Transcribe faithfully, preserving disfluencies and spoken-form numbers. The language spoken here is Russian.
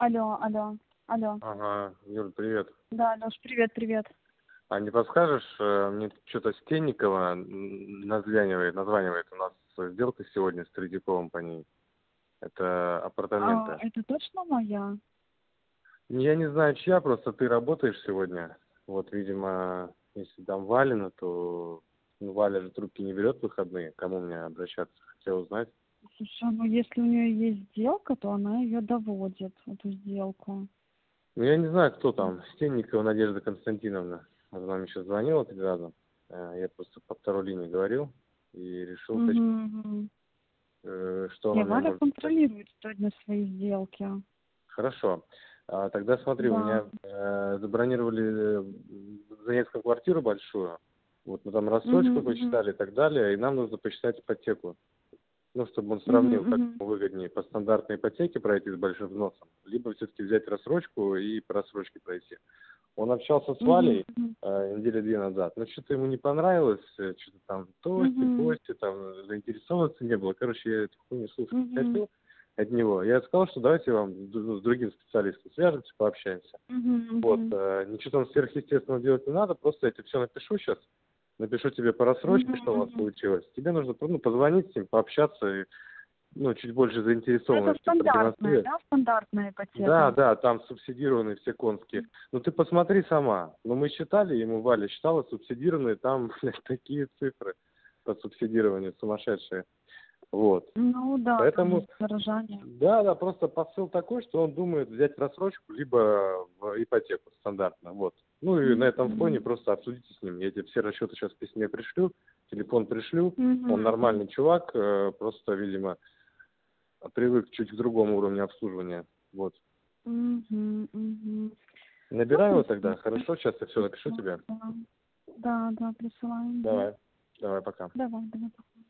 Алло, алло, алло. Ага, Юль, привет. Да, Лёш, привет, привет. А не подскажешь, э, мне что-то Стенникова н- названивает, названивает. У нас сделка сегодня с Третьяковым по ней. Это А, апартаменты. это точно моя? Я не знаю, чья, просто ты работаешь сегодня. Вот, видимо, если там Валина, то ну, Валя же трубки не берет в выходные. К кому мне обращаться? Хотел узнать. Слушай, ну если у нее есть сделка, то она ее доводит, эту сделку. Ну, я не знаю, кто там. Стенникова Надежда Константиновна. Она мне сейчас звонила три раза. Э, Я просто по второй линии говорил и решил Угу, уточнить, угу. э, что Не, она мне Валя может сказать. контролирует сегодня свои сделки. Хорошо. А, тогда смотри, у Да. меня э, забронировали э, за несколько квартиру большую. Вот мы там Угу, рассрочку угу. посчитали и так далее, и нам нужно посчитать ипотеку. Ну, чтобы он Угу, сравнил, как угу. ему выгоднее по стандартной ипотеке пройти с большим взносом, либо все-таки взять рассрочку и по рассрочке пройти. Он общался с Угу, Валей э, недели две назад, но что-то ему не понравилось, э, что-то там тости, угу. пости, там заинтересованности не было. Короче, я эту хуйню слушать не Угу. хотел от него. Я сказал, что давайте вам д- ну, с другим специалистом свяжемся, пообщаемся. Угу, Вот, угу. э, ничего там сверхъестественного делать не надо, просто я тебе все напишу сейчас, напишу тебе по рассрочке, Угу, что у вас угу. получилось. Тебе нужно ну, позвонить с ним, пообщаться и ну, чуть больше Это заинтересованности стандартная, продемонстрировать. да, стандартная Да, ипотека? да, там субсидированные все конские. Ну ты посмотри сама. Ну мы считали, ему Валя считала субсидированные, там, блядь, такие цифры по субсидированию сумасшедшие. Вот. Ну да, там Поэтому, дорожание. да, да, просто посыл такой, что он думает взять рассрочку, либо в ипотеку стандартно. Вот. Ну и на этом фоне Угу. просто обсудите с ним. Я тебе все расчеты сейчас в письме пришлю, телефон пришлю. Он Угу. нормальный чувак, э, просто, видимо, привык чуть к другому уровню обслуживания. Вот. Угу, угу. Ну, Набирай его тогда, хорошо. хорошо? Сейчас я все напишу Хорошо, тебе. да. Да, да, присылаем. Мгм. Давай. Давай, пока. Давай, давай.